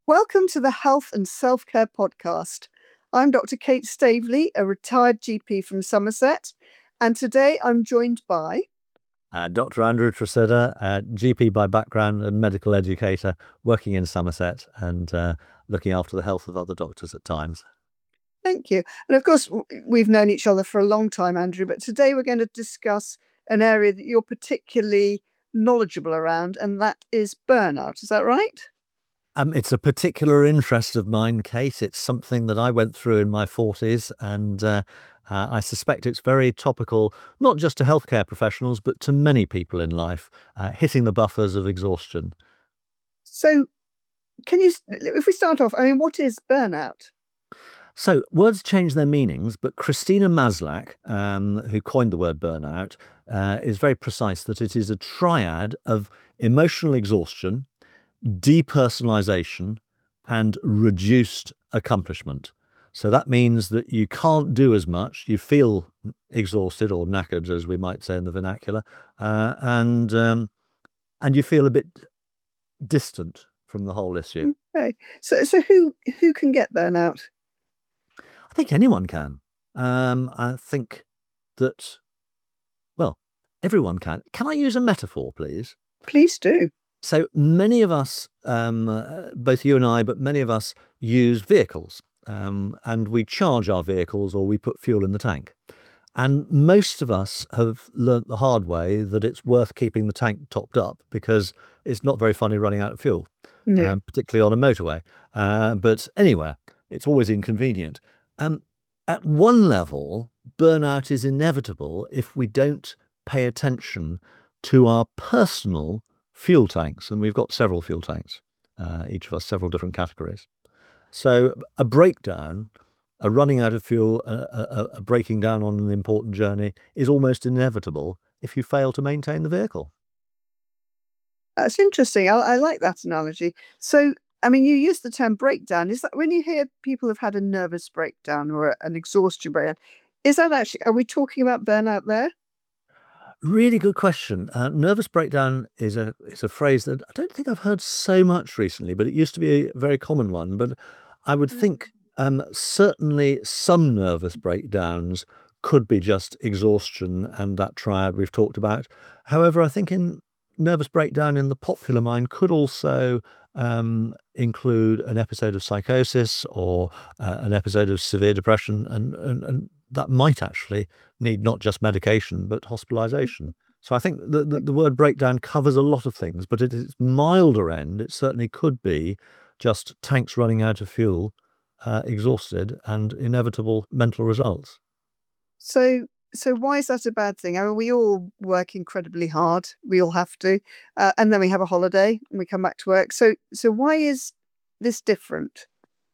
Welcome to the Health and Self-Care Podcast. I'm Dr. Kate Staveley, a retired GP from Somerset, and today I'm joined by Dr. Andrew Tresidder, GP by background and medical educator, working in Somerset and looking after the health of other doctors at times. Thank you. And of course, we've known each other for a long time, Andrew, but today we're going to discuss an area that you're particularly knowledgeable around, and that is burnout. Is that right? It's a particular interest of mine, Kate. It's something that I went through in my 40s, and I suspect it's very topical, not just to healthcare professionals, but to many people in life, hitting the buffers of exhaustion. So, if we start off, what is burnout? So words change their meanings, but Christina Maslach, who coined the word burnout, is very precise that it is a triad of emotional exhaustion, depersonalization, and reduced accomplishment. So that means that you can't do as much, you feel exhausted or knackered, as we might say in the vernacular, and you feel a bit distant from the whole issue. Okay. So who can get burnout? I think anyone can. I think that, well, everyone can. Can I use a metaphor, please? Please do. So many of us, both you and I, but many of us use vehicles, and we charge our vehicles or we put fuel in the tank. And most of us have learnt the hard way that it's worth keeping the tank topped up because it's not very funny running out of fuel, No. particularly on a motorway. But anywhere, it's always inconvenient. At one level, burnout is inevitable if we don't pay attention to our personal fuel tanks. And we've got several fuel tanks, each of us several different categories. So a breakdown, a running out of fuel, a breaking down on an important journey is almost inevitable if you fail to maintain the vehicle. That's interesting. I like that analogy. So, you use the term breakdown. Is that when you hear people have had a nervous breakdown or an exhaustion breakdown, is that actually, are we talking about burnout there? Really good question. Nervous breakdown is a phrase that I don't think I've heard so much recently, but it used to be a very common one. But I would think certainly some nervous breakdowns could be just exhaustion and that triad we've talked about. However, I think in nervous breakdown in the popular mind could also include an episode of psychosis or an episode of severe depression, and that might actually need not just medication, but hospitalization. So I think the word breakdown covers a lot of things, but at its milder end, it certainly could be just tanks running out of fuel, exhausted, and inevitable mental results. So, so why is that a bad thing? We all work incredibly hard. We all have to, and then we have a holiday and we come back to work. So why is this different?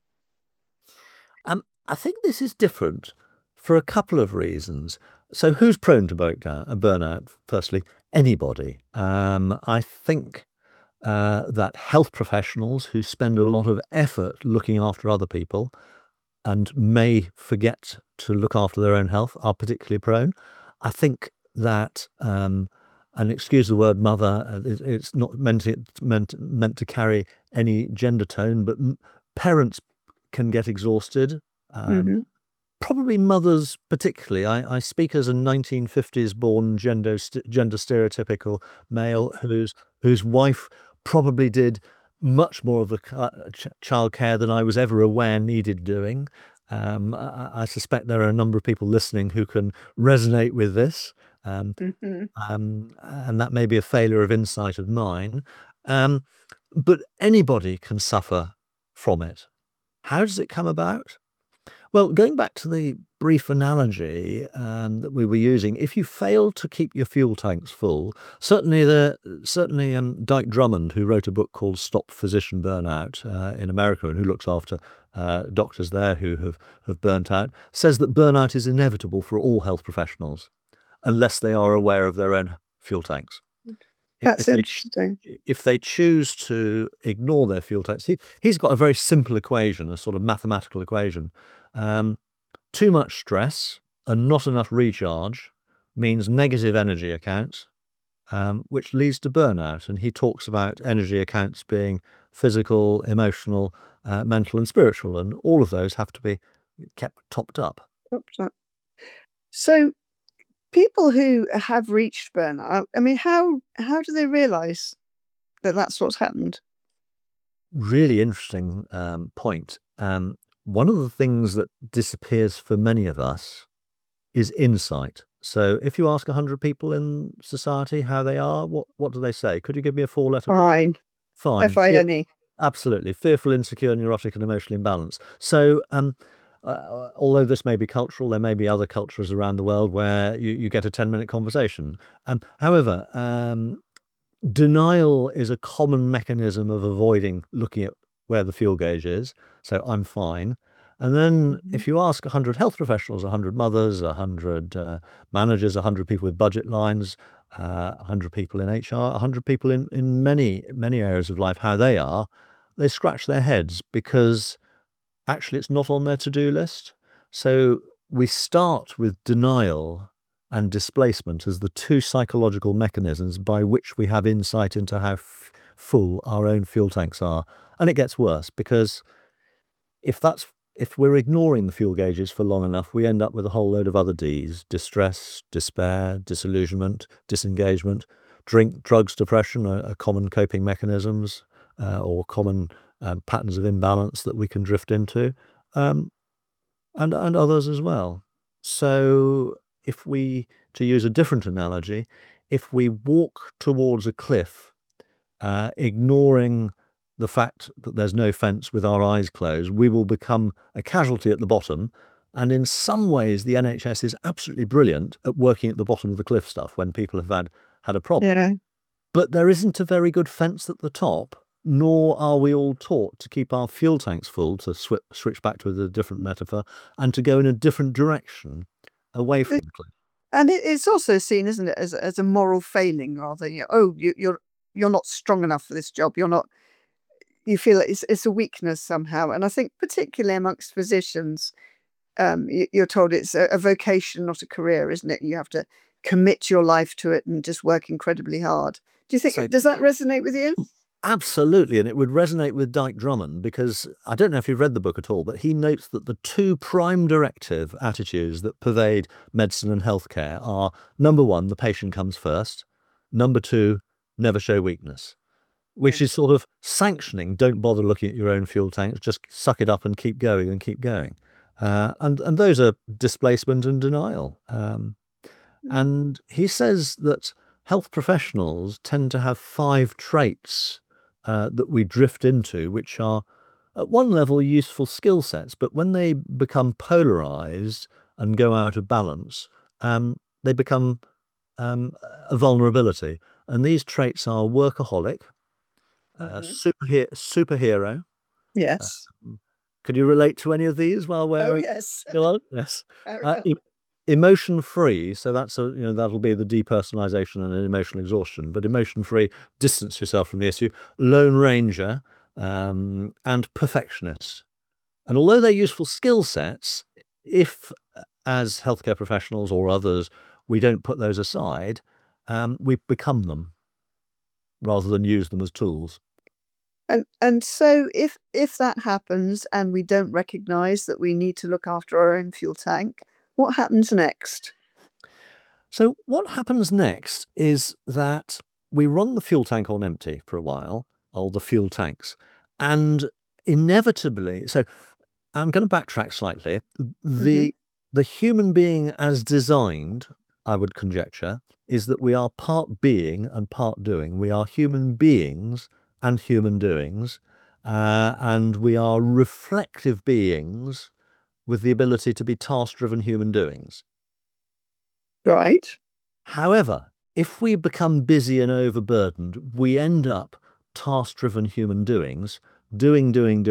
I think this is different for a couple of reasons. So who's prone to breakdown, burnout? Firstly, anybody. I think that health professionals who spend a lot of effort looking after other people and may forget to look after their own health are particularly prone. I think that, and excuse the word mother, it's not meant to carry any gender tone, but parents can get exhausted. Hmm. Probably mothers particularly. I speak as a 1950s born gender stereotypical male whose wife probably did much more of the childcare than I was ever aware needed doing. I suspect there are a number of people listening who can resonate with this, Hmm. and that may be a failure of insight of mine. But anybody can suffer from it. How does it come about? Well, going back to the brief analogy that we were using, if you fail to keep your fuel tanks full, certainly Dyke Drummond, who wrote a book called Stop Physician Burnout in America and who looks after doctors there who have burnt out, says that burnout is inevitable for all health professionals unless they are aware of their own fuel tanks. That's interesting. If they choose to ignore their fuel tanks, he's got a very simple equation, a sort of mathematical equation. Too much stress and not enough recharge means negative energy accounts, which leads to burnout. And he talks about energy accounts being physical, emotional, mental, and spiritual, and all of those have to be kept topped up. So people who have reached burnout, I mean, how do they realise that that's what's happened? Really interesting point. One of the things that disappears for many of us is insight. So if you ask 100 people in society how they are, what do they say? Could you give me a four-letter? Fine. Fine. Fine. Absolutely. Fearful, insecure, neurotic, and emotionally imbalanced. So, although this may be cultural, there may be other cultures around the world where you get a 10-minute conversation. However, denial is a common mechanism of avoiding looking at where the fuel gauge is. So I'm fine. And then if you ask 100 health professionals, 100 mothers, 100 managers, 100 people with budget lines, 100 people in HR, 100 people in many areas of life, how they are, they scratch their heads because actually it's not on their to-do list. So we start with denial and displacement as the two psychological mechanisms by which we have insight into how full our own fuel tanks are. And it gets worse because if we're ignoring the fuel gauges for long enough, we end up with a whole load of other Ds: distress, despair, disillusionment, disengagement. Drugs, depression are common coping mechanisms or common patterns of imbalance that we can drift into, and others as well. So to use a different analogy, if we walk towards a cliff, ignoring the fact that there's no fence with our eyes closed, we will become a casualty at the bottom. And in some ways, the NHS is absolutely brilliant at working at the bottom of the cliff stuff when people have had a problem. Yeah. But there isn't a very good fence at the top, nor are we all taught to keep our fuel tanks full, to switch back to a different metaphor, and to go in a different direction away from the cliff. And it's also seen, isn't it, as a moral failing rather. You're not strong enough for this job. You feel it's a weakness somehow. And I think particularly amongst physicians, you're told it's a vocation, not a career, isn't it? You have to commit your life to it and just work incredibly hard. Does that resonate with you? Absolutely, and it would resonate with Dyke Drummond because I don't know if you've read the book at all, but he notes that the two prime directive attitudes that pervade medicine and healthcare are: number one, the patient comes first; number two, never show weakness, which is sort of sanctioning, don't bother looking at your own fuel tanks, just suck it up and keep going and keep going. And those are displacement and denial. And he says that health professionals tend to have 5 traits that we drift into, which are at one level useful skill sets, but when they become polarized and go out of balance, they become a vulnerability. And these traits are workaholic, superhero. Yes. Could you relate to any of these while we're yes. still on? Yes. Emotion free, so that'll be the depersonalization and emotional exhaustion, but emotion free, distance yourself from the issue. Lone ranger, and perfectionist. And although they're useful skill sets, if as healthcare professionals or others we don't put those aside, we become them rather than use them as tools. And so if that happens and we don't recognize that we need to look after our own fuel tank, what happens next? So what happens next is that we run the fuel tank on empty for a while, or the fuel tanks, and inevitably, so I'm going to backtrack slightly. The human being as designed, I would conjecture, is that we are part being and part doing. We are human beings and human doings, and we are reflective beings with the ability to be task-driven human doings. Right. However, if we become busy and overburdened, we end up task-driven human doings, doing,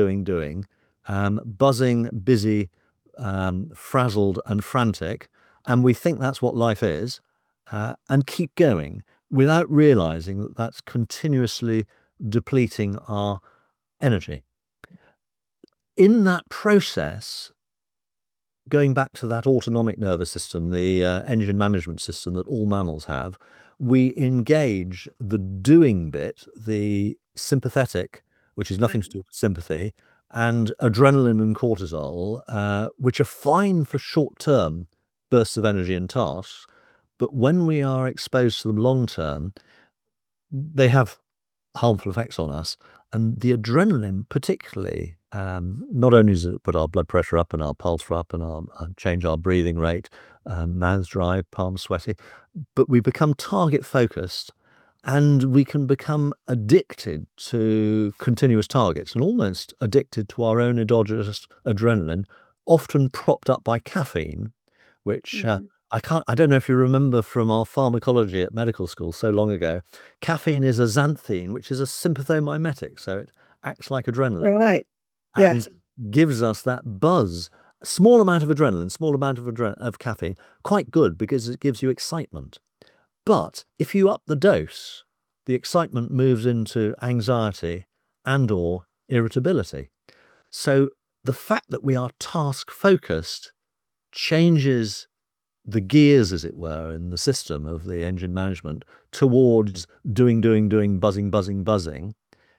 buzzing, busy, frazzled and frantic, and we think that's what life is, and keep going without realizing that that's continuously depleting our energy. In that process, going back to that autonomic nervous system, the engine management system that all mammals have, we engage the doing bit, the sympathetic which is nothing to do with sympathy, and adrenaline and cortisol, which are fine for short-term bursts of energy and tasks, but when we are exposed to them long term, they have harmful effects on us. And the adrenaline, particularly, not only does it put our blood pressure up and our pulse up and change our breathing rate, mouth dry, palms sweaty, but we become target focused and we can become addicted to continuous targets and almost addicted to our own endogenous adrenaline, often propped up by caffeine, which I don't know if you remember from our pharmacology at medical school so long ago. Caffeine is a xanthine, which is a sympathomimetic, so it acts like adrenaline Right. and Yes. gives us that buzz. Small amount of adrenaline, small amount of caffeine, quite good because it gives you excitement. But if you up the dose, the excitement moves into anxiety and/or irritability. So the fact that we are task focused changes the gears, as it were, in the system of the engine management towards doing, buzzing, buzzing.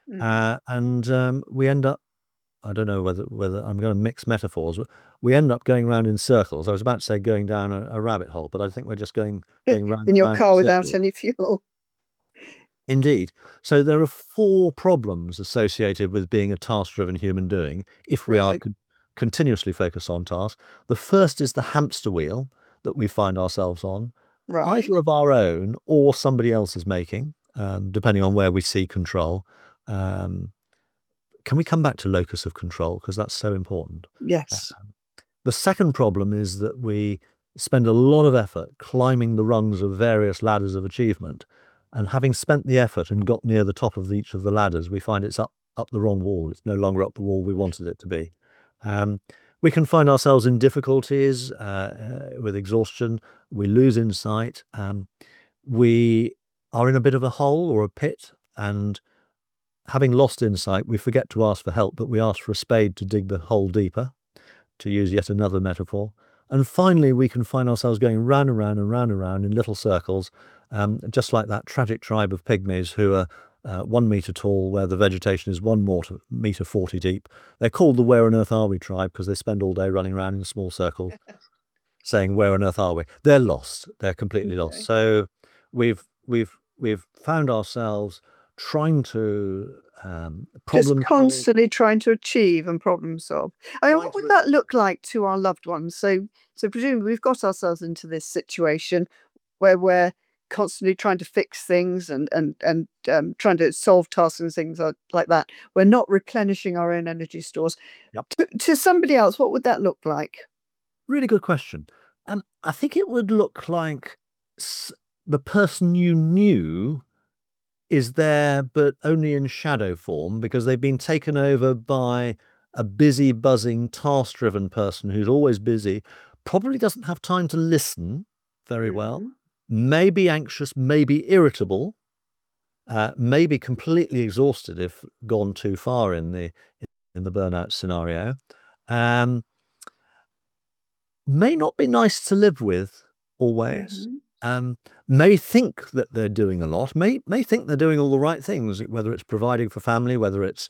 And we end up, I don't know whether I'm going to mix metaphors, but we end up going round in circles. I was about to say going down a rabbit hole, but I think we're just going round In your and round car in without circles. any fuel. Indeed. So there are 4 problems associated with being a task-driven human doing if we are Right. continuously focused on tasks. The first is the hamster wheel that we find ourselves on, Right. either of our own or somebody else's making, depending on where we see control. Can we come back to locus of control? Because that's so important. Yes. The second problem is that we spend a lot of effort climbing the rungs of various ladders of achievement. And having spent the effort and got near the top of each of the ladders, we find it's up the wrong wall. It's no longer up the wall we wanted it to be. We can find ourselves in difficulties with exhaustion. We lose insight. We are in a bit of a hole or a pit, and having lost insight, we forget to ask for help, but we ask for a spade to dig the hole deeper, to use yet another metaphor. And finally, we can find ourselves going round and round and round and round in little circles, just like that tragic tribe of pygmies who are 1 meter tall, where the vegetation is 1 meter 40 deep. They're called the Where on Earth Are We tribe because they spend all day running around in small circles saying, "Where on earth are we?" They're lost. They're completely lost. Okay. So we've found ourselves trying to Just problem solve, constantly trying to achieve and problem solve. I mean, trying what would to that look like to our loved ones? So presumably we've got ourselves into this situation where we're constantly trying to fix things and trying to solve tasks and things like that. We're not replenishing our own energy stores. Yep. To somebody else, what would that look like? Really good question. I think it would look like the person you knew is there, but only in shadow form because they've been taken over by a busy, buzzing, task-driven person who's always busy, probably doesn't have time to listen very well, may be anxious, may be irritable, may be completely exhausted if gone too far in the burnout scenario. May not be nice to live with always. May think that they're doing a lot, may think they're doing all the right things, whether it's providing for family, whether it's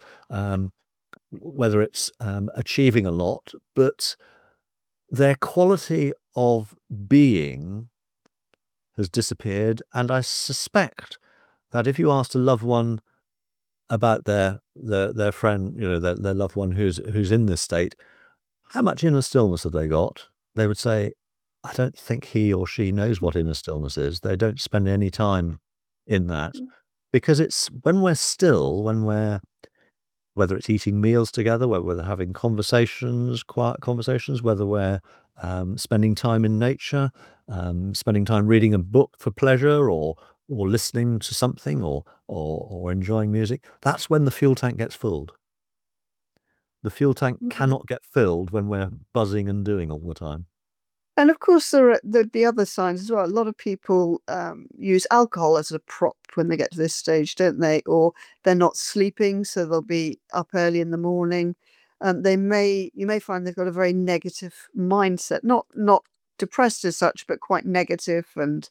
achieving a lot, but their quality of being has disappeared. And I suspect that if you asked a loved one about their friend, their loved one who's in this state, how much inner stillness have they got? They would say, I don't think he or she knows what inner stillness is. They don't spend any time in that because it's when we're still, whether it's eating meals together, whether we're having conversations, quiet conversations, whether we're spending time in nature, spending time reading a book for pleasure or listening to something or enjoying music, that's when the fuel tank gets filled. The fuel tank cannot get filled when we're buzzing and doing all the time. And of course, there are the other signs as well. A lot of people use alcohol as a prop when they get to this stage, don't they? Or they're not sleeping, so they'll be up early in the morning. You may find they've got a very negative mindset, not depressed as such, but quite negative and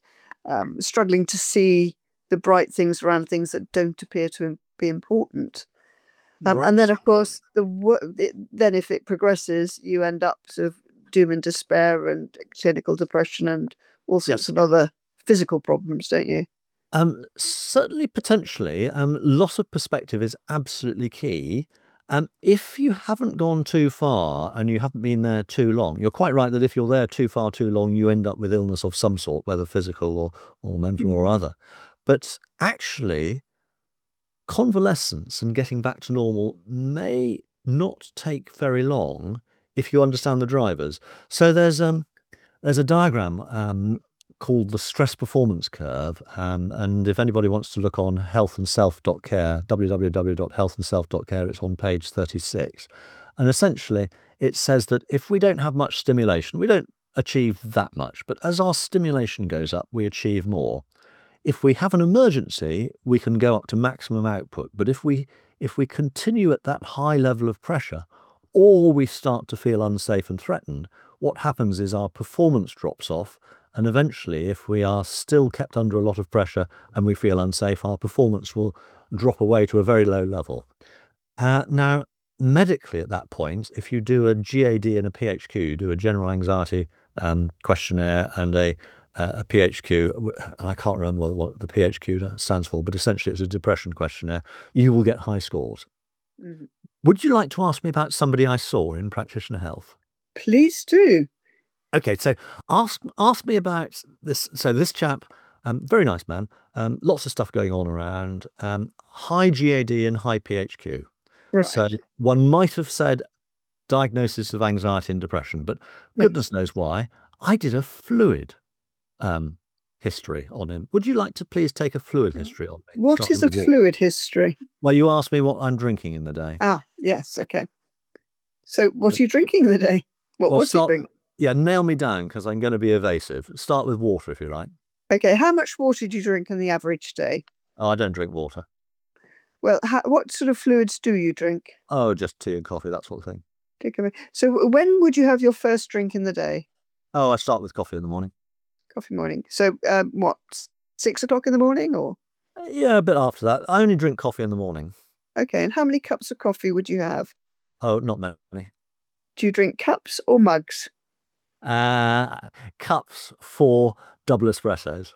struggling to see the bright things around things that don't appear to be important. And then, of course, then if it progresses, you end up sort of doom and despair and clinical depression and all sorts Yes. of other physical problems, don't you? Certainly, potentially, loss of perspective is absolutely key. If you haven't gone too far and you haven't been there too long, you're quite right that if you're there too far too long, you end up with illness of some sort, whether physical or mental or other. But actually, convalescence and getting back to normal may not take very long if you understand the drivers. So there's a diagram called the stress performance curve, and if anybody wants to look on healthandself.care, www.healthandself.care, it's on page 36. And essentially, it says that if we don't have much stimulation, we don't achieve that much, but as our stimulation goes up, we achieve more. If we have an emergency, we can go up to maximum output, but if we continue at that high level of pressure, or we start to feel unsafe and threatened, what happens is our performance drops off, and eventually, if we are still kept under a lot of pressure and we feel unsafe, our performance will drop away to a very low level. Now, medically at that point, if you do a GAD and a PHQ, do a general anxiety questionnaire and a PHQ, and I can't remember what the PHQ stands for, but essentially it's a depression questionnaire, you will get high scores. Mhm. Would you like to ask me about somebody I saw in practitioner health? Please do. Okay, so ask me about this. So this chap, very nice man, lots of stuff going on around, high GAD and high PHQ. So Right. one might have said diagnosis of anxiety and depression, but goodness knows why. I did a fluid history on him. Would you like to please take a fluid history on me? What is a fluid history? Well, you asked me what I'm drinking in the day. Ah, yes, okay. So what are you drinking in the day? What Well, was he drinking? yeah, nail me down because I'm going to be evasive. Start with water if you like. Okay, how much water do you drink in the average day? Oh, I don't drink water. Well, what sort of fluids do you drink? Oh, just tea and coffee, that sort of thing. So when would you have your first drink in the day? Oh, I start with coffee in the morning. Coffee morning. So what, 6 o'clock in the morning or? Yeah, a bit after that. I only drink coffee in the morning. Okay, and how many cups of coffee would you have? Oh, not many. Do you drink cups or mugs? Cups for double espressos.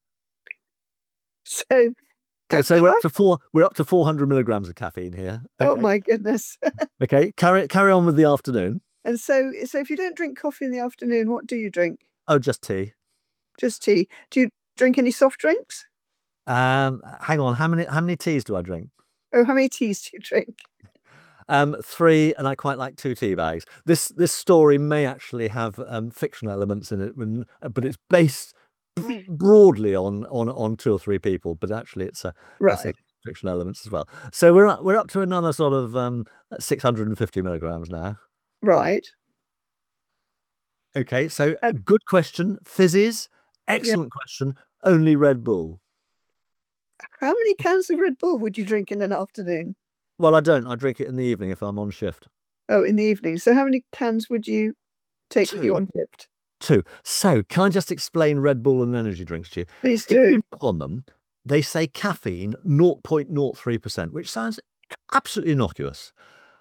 So Okay, so we're up to 400 milligrams of caffeine here. Oh Okay. my goodness. Okay, carry on with the afternoon. And so if you don't drink coffee in the afternoon, what do you drink? Oh, just tea. Just tea. Do you drink any soft drinks? Hang on, how many teas do I drink? Oh, how many teas do you drink? 3, and I quite like 2 tea bags. This story may actually have fictional elements in it, but it's based broadly on 2 or 3 people, but actually it's Right. fictional elements as well. So we're up to another sort of 650 milligrams now. Right. Okay, so good question. Fizzes, excellent question. Only Red Bull. How many cans of Red Bull would you drink in an afternoon? Well, I don't. I drink it in the evening if I'm on shift. Oh, in the evening. So how many cans would you take with you on shift? 2. So can I just explain Red Bull and energy drinks to you? Please If you do. look on them, they say caffeine 0.03%, which sounds absolutely innocuous.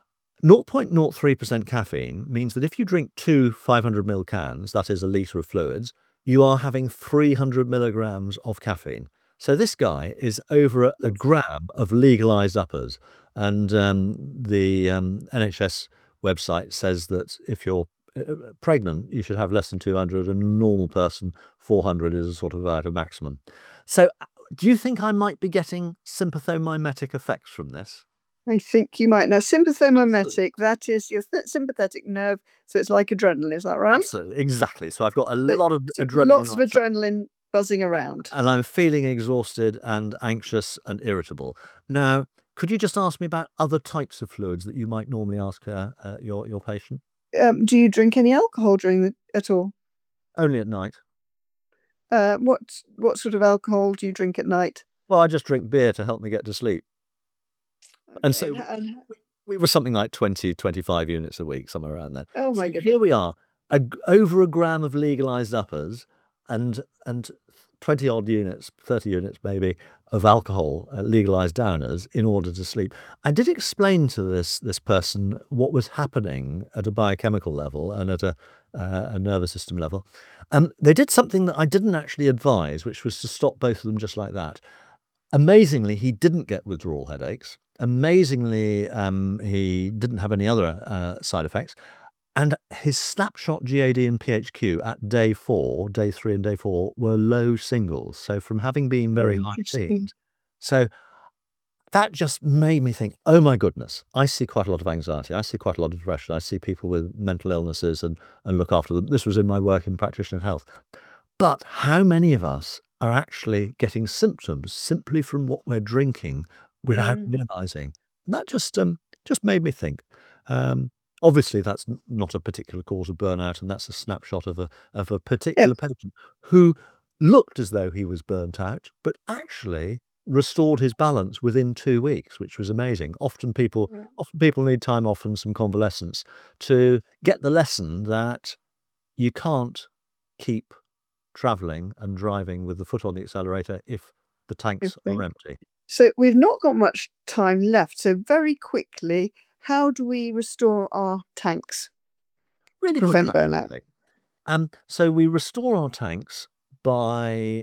0.03% caffeine means that if you drink 2 500ml cans, that is a litre of fluids, you are having 300 milligrams of caffeine. So this guy is over a gram of legalized uppers. And the NHS website says that if you're pregnant, you should have less than 200, and a normal person, 400 is a sort of about a maximum. So do you think I might be getting sympathomimetic effects from this? I think you might. Now, sympathomimetic, that is your sympathetic nerve. So it's like adrenaline, is that right? Absolutely, exactly. So I've got a lot of adrenaline. Lots of adrenaline buzzing around. And I'm feeling exhausted and anxious and irritable. Now, could you just ask me about other types of fluids that you might normally ask your patient? Do you drink any alcohol at all? Only at night. What sort of alcohol do you drink at night? Well, I just drink beer to help me get to sleep. And so we were something like 20, 25 units a week, somewhere around there. Oh my goodness. Here we are, over a gram of legalized uppers and 20 odd units, 30 units maybe, of alcohol legalized downers in order to sleep. I did explain to this person what was happening at a biochemical level and at a nervous system level. They did something that I didn't actually advise, which was to stop both of them just like that. Amazingly, he didn't get withdrawal headaches. Amazingly, he didn't have any other side effects. And his snapshot GAD and PHQ at day 3 and day 4 were low singles. So from having been very high Interesting. teens. So that just made me think, oh my goodness, I see quite a lot of anxiety. I see quite a lot of depression. I see people with mental illnesses and look after them. This was in my work in practitioner health. But how many of us are actually getting symptoms simply from what we're drinking without realizing? And that just made me think. Obviously, that's not a particular cause of burnout, and that's a snapshot of a particular patient who looked as though he was burnt out, but actually restored his balance within 2 weeks, which was amazing. Often people need time off and some convalescence to get the lesson that you can't keep traveling and driving with the foot on the accelerator if the tanks are empty. So we've not got much time left. So very quickly, how do we restore our tanks? Really Prevent quickly, burnout. so we restore our tanks by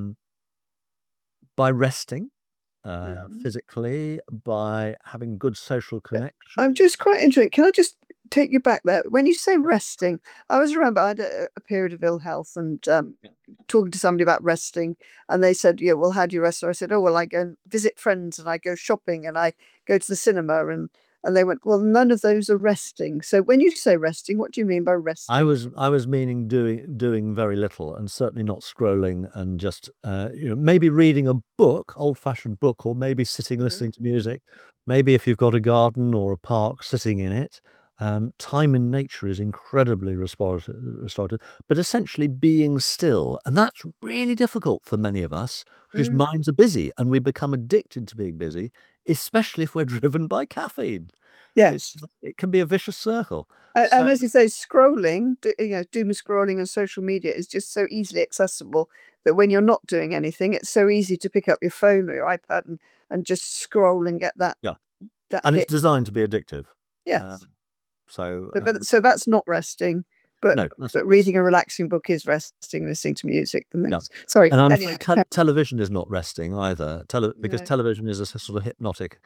resting physically, by having good social connection. I'm just quite interested. Can I just take you back there? When you say resting, I was remember I had a period of ill health and talking to somebody about resting, and they said, "Yeah, well, how do you rest?" So I said, "Oh, well, I go and visit friends, and I go shopping, and I go to the cinema," and they went, "Well, none of those are resting." So when you say resting, what do you mean by resting? I was meaning doing very little, and certainly not scrolling and just maybe reading a book, old-fashioned book, or maybe sitting listening to music. Maybe if you've got a garden or a park, sitting in it. Time in nature is incredibly restorative, but essentially being still, and that's really difficult for many of us whose minds are busy, and we become addicted to being busy, especially if we're driven by caffeine. Yes. It can be a vicious circle. And as you say, scrolling, doom scrolling on social media is just so easily accessible that when you're not doing anything, it's so easy to pick up your phone or your iPad and just scroll and get that. Yeah. That And hit. it's designed to be addictive. Yes. So So that's not resting, but no, but reading a relaxing book is resting. Listening to music, No. sorry. And I'm Anyway, afraid television is not resting either. Because No. television is a sort of hypnotic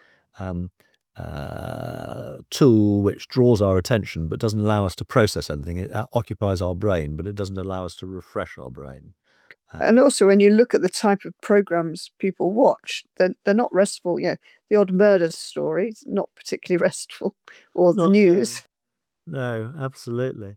tool which draws our attention but doesn't allow us to process anything. It occupies our brain, but it doesn't allow us to refresh our brain. And also, when you look at the type of programs people watch, they're not restful. The odd murder story is not particularly restful, or the news. No, absolutely.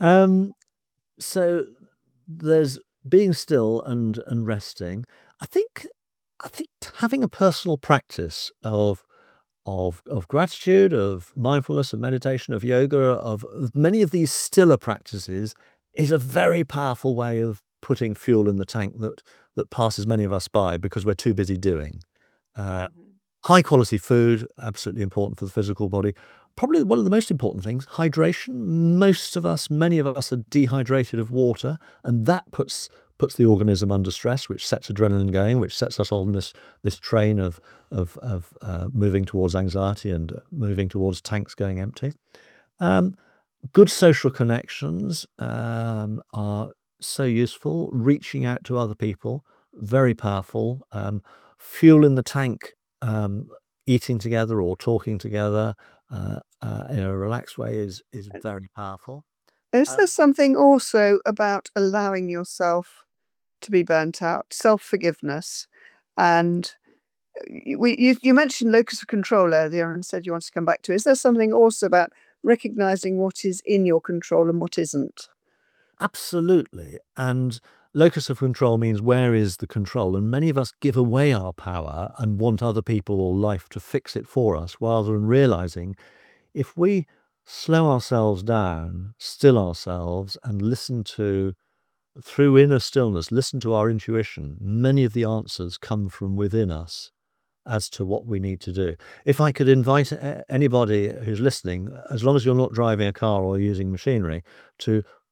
So there's being still and resting. I think having a personal practice of gratitude, of mindfulness, of meditation, of yoga, of many of these stiller practices is a very powerful way of putting fuel in the tank that passes many of us by because we're too busy doing. High quality food, absolutely important for the physical body. Probably one of the most important things, hydration. Many of us are dehydrated of water, and that puts the organism under stress, which sets adrenaline going, which sets us on this train of moving towards anxiety and moving towards tanks going empty. Good social connections are so useful. Reaching out to other people, very powerful. Fuel in the tank, eating together or talking together in a relaxed way is very powerful. Is there something also about allowing yourself to be burnt out, self-forgiveness, and you mentioned locus of control earlier and said you want to come back to it. Is there something also about recognizing what is in your control and what isn't? Absolutely. And locus of control means where is the control? And many of us give away our power and want other people or life to fix it for us, rather than realizing if we slow ourselves down, still ourselves, and through inner stillness, listen to our intuition, many of the answers come from within us as to what we need to do. If I could invite anybody who's listening, as long as you're not driving a car or using machinery, to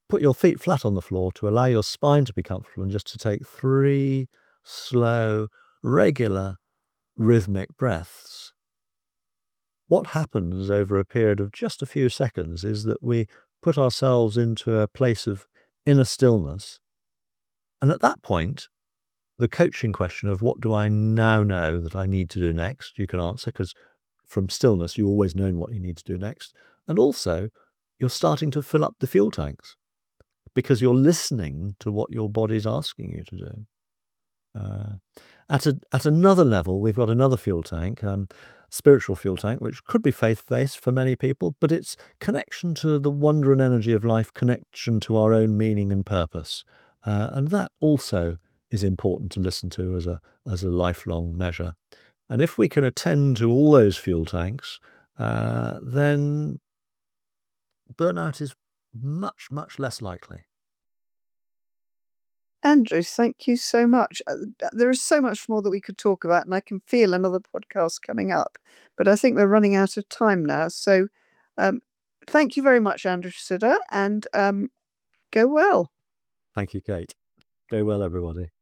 put your feet flat on the floor to allow your spine to be comfortable and just to take 3 slow, regular, rhythmic breaths. What happens over a period of just a few seconds is that we put ourselves into a place of inner stillness. And at that point, the coaching question of what do I now know that I need to do next, you can answer, because from stillness, you always know what you need to do next. And also, you're starting to fill up the fuel tanks because you're listening to what your body's asking you to do. At another level, we've got another fuel tank, spiritual fuel tank, which could be faith-based for many people, but it's connection to the wonder and energy of life, connection to our own meaning and purpose. And that also is important to listen to as a lifelong measure. And if we can attend to all those fuel tanks, then burnout is much, much less likely. Andrew, thank you so much. There is so much more that we could talk about, and I can feel another podcast coming up. But I think we're running out of time now. So thank you very much, Andrew Sitter, and go well. Thank you, Kate. Go well, everybody.